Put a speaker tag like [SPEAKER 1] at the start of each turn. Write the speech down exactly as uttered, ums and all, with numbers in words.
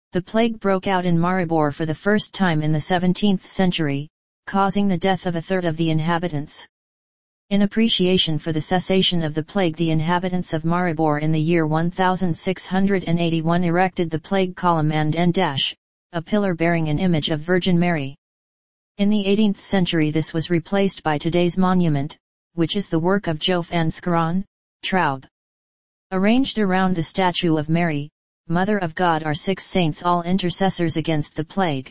[SPEAKER 1] The plague broke out in Maribor for the first time in the seventeenth century, causing the death of a third of the inhabitants. In appreciation for the cessation of the plague, the inhabitants of Maribor in the year one thousand six hundred eighty-one erected the plague column and Endash, a pillar bearing an image of Virgin Mary. In the eighteenth century this was replaced by today's monument, which is the work of Jof van Schraen, Traub. Arranged around the statue of Mary, Mother of God, are six saints, all intercessors against the plague.